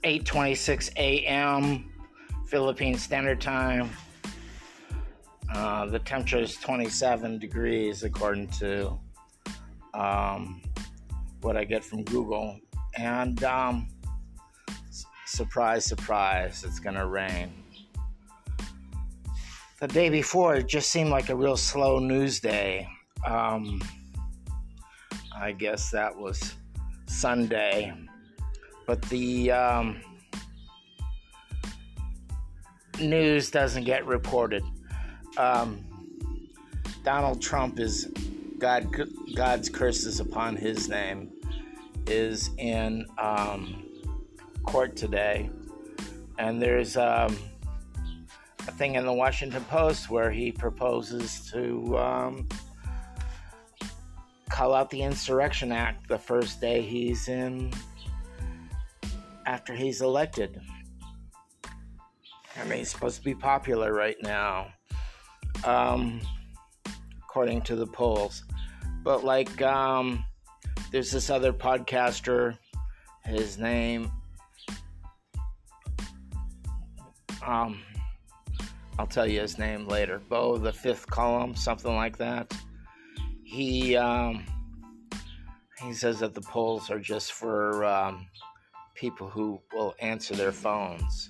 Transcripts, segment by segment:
8:26 a.m. Philippine Standard Time. The temperature is 27 degrees according to what I get from Google. And surprise, surprise, it's going to rain. The day before, it just seemed like a real slow news day. I guess that was Sunday. But the news doesn't get reported. Donald Trump is God's curses upon his name is in court today, and there's a thing in the Washington Post where he proposes to call out the Insurrection Act the first day he's in after he's elected. I mean, he's supposed to be popular right now, according to the polls. But there's this other podcaster, his name, I'll tell you his name later, Bo the Fifth Column, something like that. He says that the polls are just for people who will answer their phones.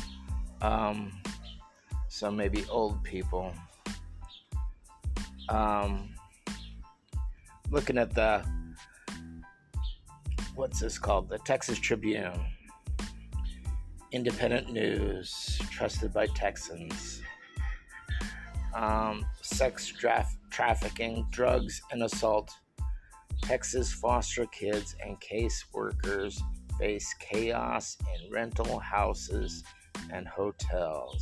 So maybe old people. Looking at what's this called? The Texas Tribune. Independent news, trusted by Texans. Sex trafficking, drugs, and assault. Texas foster kids and case workers face chaos in rental houses and hotels.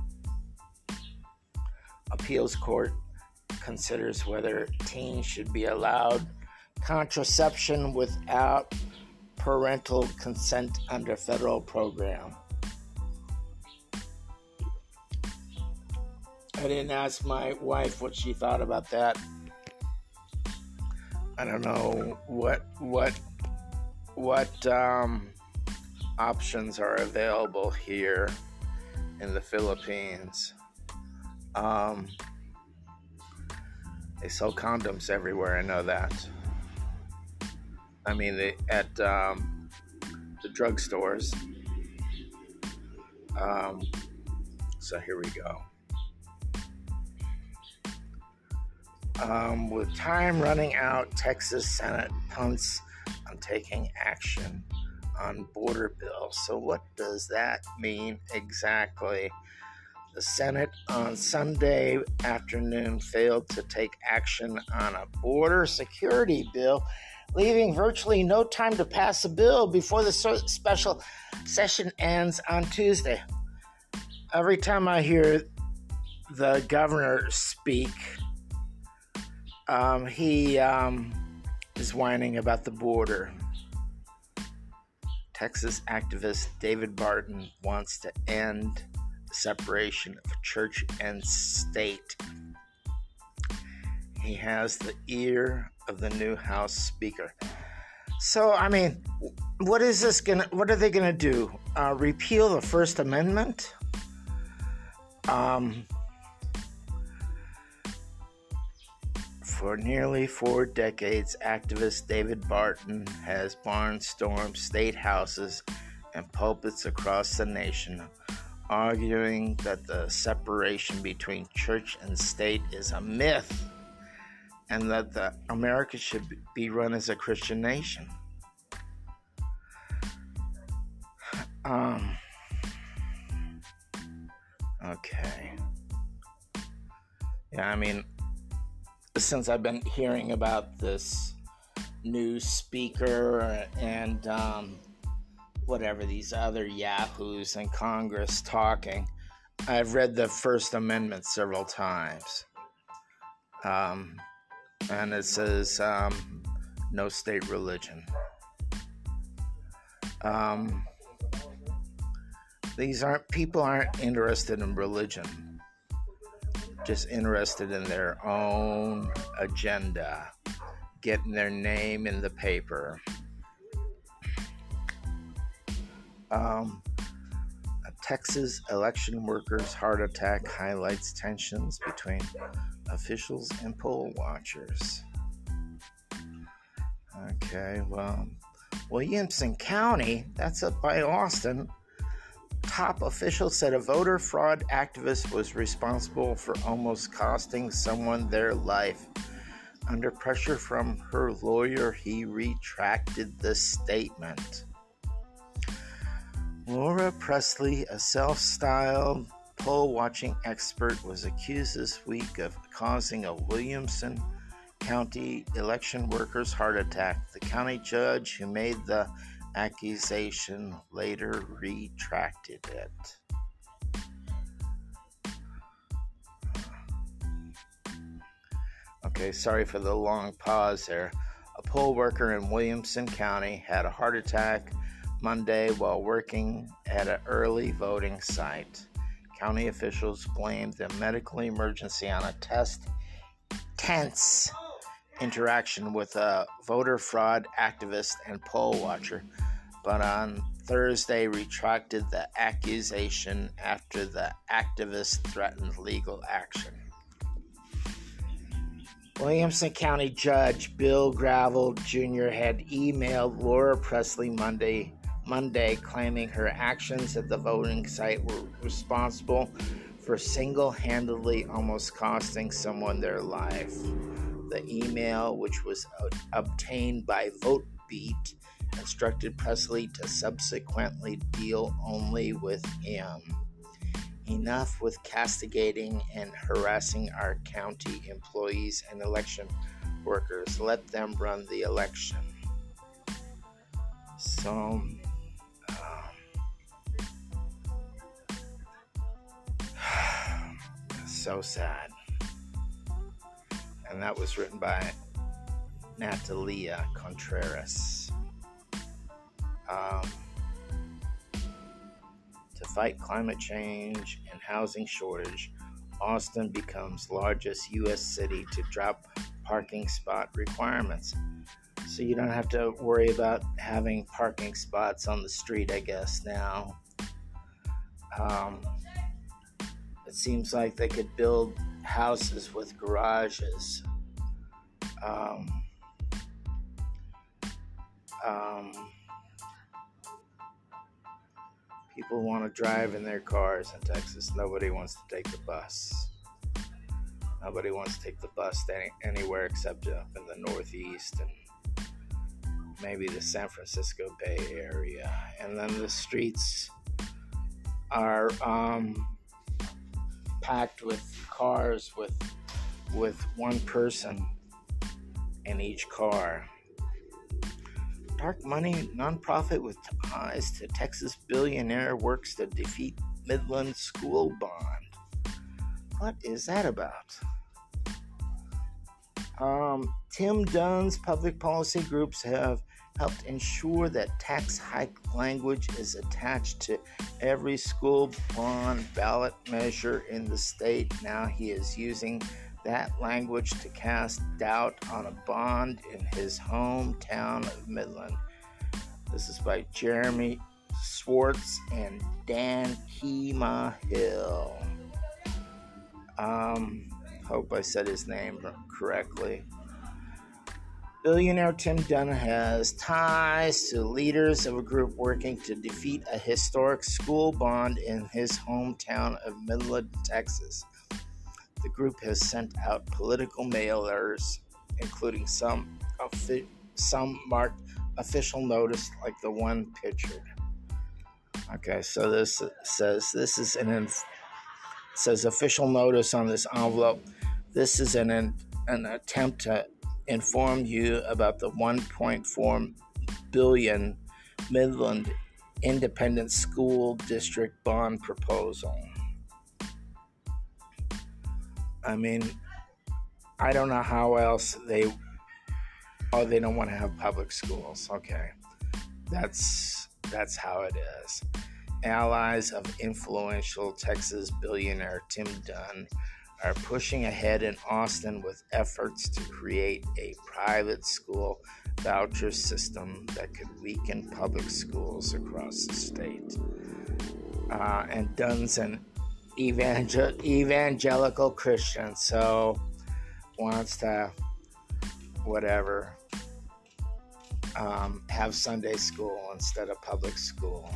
Appeals court considers whether teens should be allowed contraception without parental consent under federal program. I didn't ask my wife what she thought about that. I don't know what options are available here in the Philippines. They sell condoms everywhere, I know that. I mean, at the drugstores. So here we go. With time running out, Texas Senate punts on taking action on border bill. So what does that mean exactly? The Senate on Sunday afternoon failed to take action on a border security bill, leaving virtually no time to pass the bill before the special session ends on Tuesday. Every time I hear the governor speak, he is whining about the border. Texas activist David Barton wants to end the separation of church and state. He has the ear of the new House Speaker. So, I mean, what are they gonna do? Repeal the First Amendment? For nearly 4 decades, activist David Barton has barnstormed state houses and pulpits across the nation, arguing that the separation between church and state is a myth and that America should be run as a Christian nation. Okay. Yeah, I mean, since I've been hearing about this new speaker and whatever these other yahoos in Congress talking, I've read the First Amendment several times. And it says no state religion. People aren't interested in religion, just interested in their own agenda, getting their name in the paper. A Texas election workers' heart attack highlights tensions between officials and poll watchers. Okay, well, Williamson County, that's up by Austin. Top officials said a voter fraud activist was responsible for almost costing someone their life. Under pressure from her lawyer, he retracted the statement. Laura Presley, a self-styled poll-watching expert, was accused this week of causing a Williamson County election workers' heart attack. The county judge who made the accusation later retracted it. Okay, sorry for the long pause there. A poll worker in Williamson County had a heart attack Monday while working at an early voting site. County officials blamed the medical emergency on a tense interaction with a voter fraud activist and poll watcher, but on Thursday retracted the accusation after the activist threatened legal action. Williamson County Judge Bill Gravel Jr. had emailed Laura Presley Monday claiming her actions at the voting site were responsible for single-handedly almost costing someone their life. The email, which was obtained by VoteBeat, instructed Presley to subsequently deal only with him. Enough with castigating and harassing our county employees and election workers. Let them run the election. So sad. And that was written by Natalia Contreras. To fight climate change and housing shortage, Austin becomes largest U.S. city to drop parking spot requirements. So you don't have to worry about having parking spots on the street, I guess, now. It seems like they could build houses with garages. People want to drive in their cars in Texas. Nobody wants to take the bus. Nobody wants to take the bus anywhere except up in the Northeast and maybe the San Francisco Bay Area. And then the streets are packed with cars with one person in each car. Dark money nonprofit with ties to Texas billionaire works to defeat Midland school bond. What is that about? Tim Dunn's public policy groups have helped ensure that tax hike language is attached to every school bond ballot measure in the state. Now he is using that language to cast doubt on a bond in his hometown of Midland. This is by Jeremy Swartz and Dan Keemahill. Hope I said his name correctly. Billionaire Tim Dunn has ties to leaders of a group working to defeat a historic school bond in his hometown of Midland, Texas. The group has sent out political mailers, including some marked official notice like the one pictured. Okay, so this says official notice on this envelope. This is an attempt to inform you about the $1.4 billion Midland Independent School District bond proposal. I mean, I don't know how else they don't want to have public schools. Okay, that's how it is. Allies of influential Texas billionaire Tim Dunn are pushing ahead in Austin with efforts to create a private school voucher system that could weaken public schools across the state. And Dunn's an evangelical Christian, so wants to whatever have Sunday school instead of public school.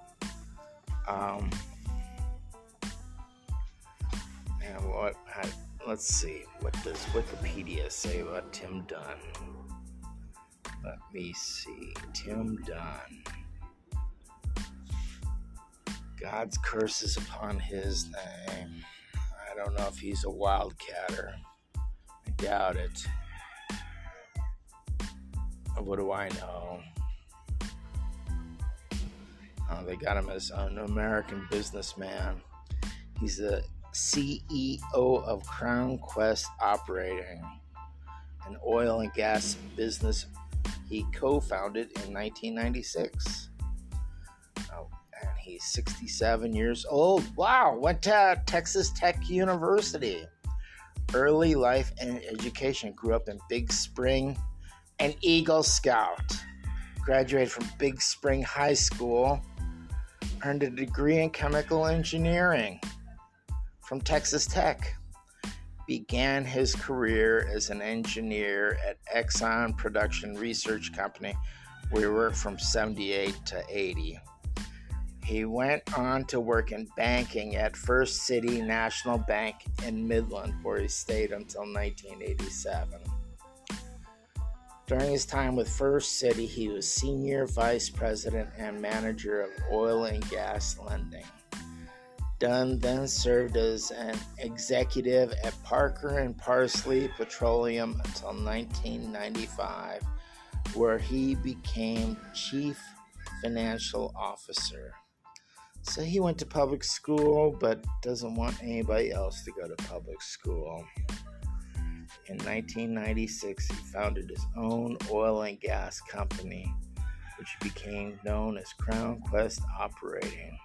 Let's see, what does Wikipedia say about Tim Dunn? Let me see. Tim Dunn. God's curses upon his name. I don't know if he's a wildcatter. I doubt it. What do I know? They got him as an American businessman. He's the CEO of Crown Quest Operating, an oil and gas business he co-founded in 1996. And he's 67 years old. Wow, went to Texas Tech University. Early life and education, grew up in Big Spring, an Eagle Scout. Graduated from Big Spring High School. Earned a degree in chemical engineering from Texas Tech. Began his career as an engineer at Exxon Production Research Company, where he worked from 78 to 80. He went on to work in banking at First City National Bank in Midland, where he stayed until 1987. During his time with First City, he was Senior Vice President and Manager of Oil and Gas Lending. Dunn then served as an executive at Parker and Parsley Petroleum until 1995, where he became Chief Financial Officer. So he went to public school, but doesn't want anybody else to go to public school. In 1996, he founded his own oil and gas company, which became known as Crown Quest Operating.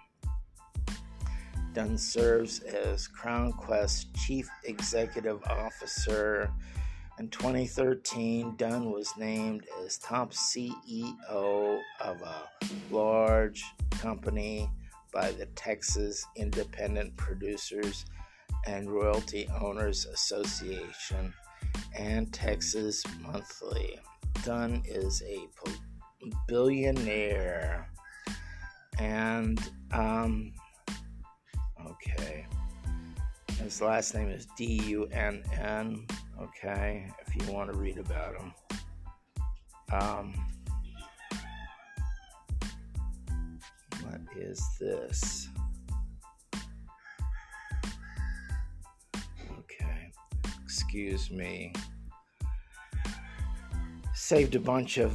Dunn serves as Crown Quest Chief Executive Officer. In 2013, Dunn was named as top CEO of a large company by the Texas Independent Producers and Royalty Owners Association and Texas Monthly. Dunn is a billionaire. And, okay. His last name is Dunn. Okay, if you want to read about him. What is this? Okay, excuse me. Saved a bunch of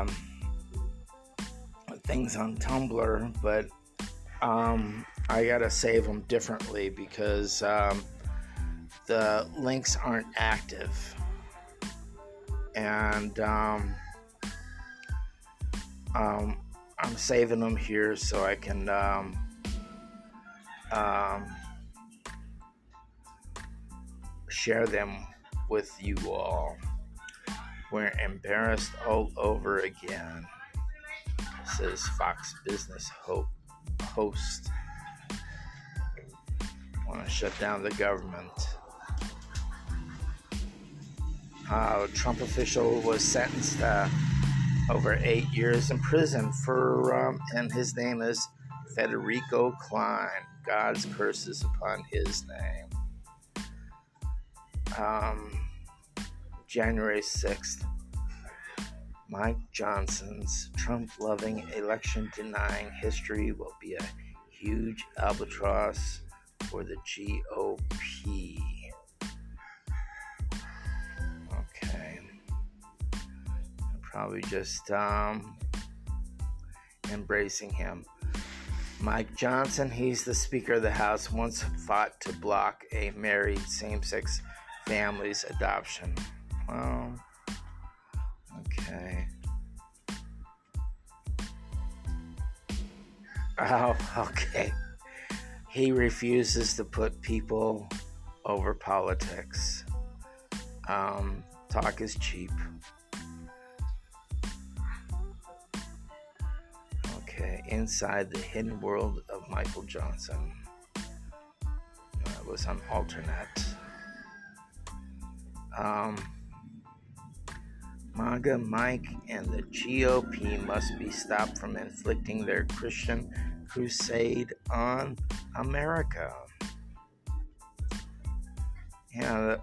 things on Tumblr, but I gotta save them differently because the links aren't active, and I'm saving them here so I can share them with you all. We're embarrassed all over again, says Fox Business host. Want to shut down the government. Trump official was sentenced over 8 years in prison for, and his name is Federico Klein. God's curses upon his name. January 6th. Mike Johnson's Trump-loving, election-denying history will be a huge albatross for the GOP. Okay. I'm probably just embracing him. Mike Johnson, he's the Speaker of the House, once fought to block a married same-sex family's adoption. Well, okay. Oh, okay. He refuses to put people over politics. Talk is cheap. Okay, inside the hidden world of Michael Johnson. That was on Alternet. MAGA Mike and the GOP must be stopped from inflicting their Christian crusade on America. Yeah,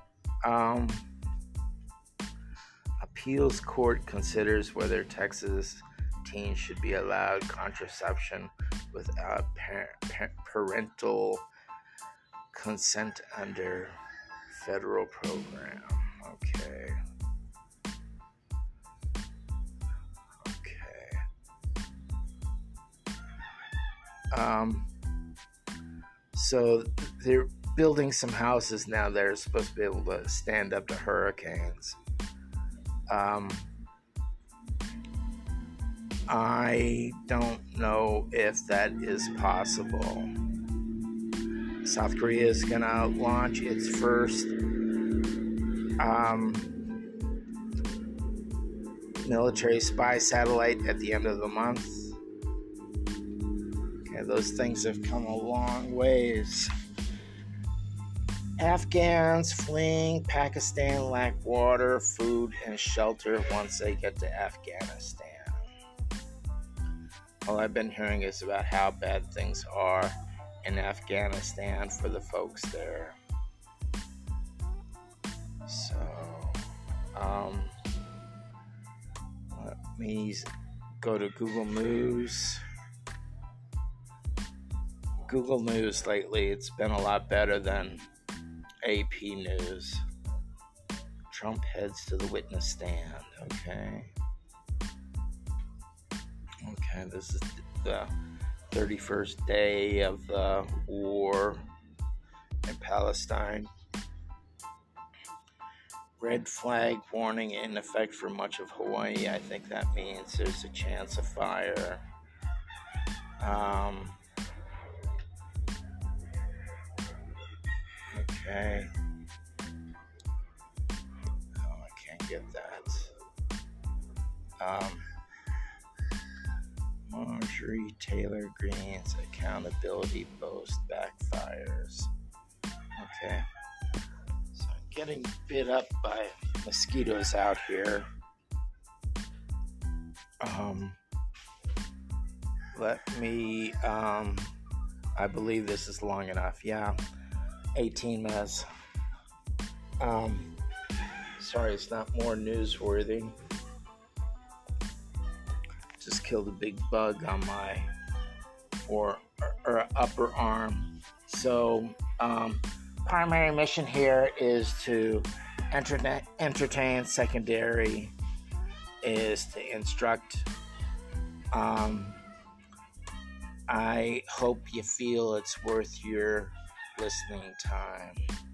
appeals court considers whether Texas teens should be allowed contraception without parental consent under federal program. Okay. So they're building some houses now that are supposed to be able to stand up to hurricanes. I don't know if that is possible. South Korea is going to launch its first military spy satellite at the end of the month. Okay, those things have come a long ways. Afghans fleeing Pakistan lack water, food, and shelter once they get to Afghanistan. All I've been hearing is about how bad things are in Afghanistan for the folks there. So, let me go to Google News. Google News lately, it's been a lot better than AP News. Trump heads to the witness stand. Okay, this is the 31st day of the war in Palestine. Red flag warning in effect for much of Hawaii. I think that means there's a chance of fire. Okay. Oh, I can't get that. Marjorie Taylor Greene's accountability boast backfires. Okay. So I'm getting bit up by mosquitoes out here. Let me, I believe this is long enough. Yeah. 18 minutes. Sorry, it's not more newsworthy. Just killed a big bug on my upper arm. So, primary mission here is to entertain. Secondary is to instruct. I hope you feel it's worth your listening time.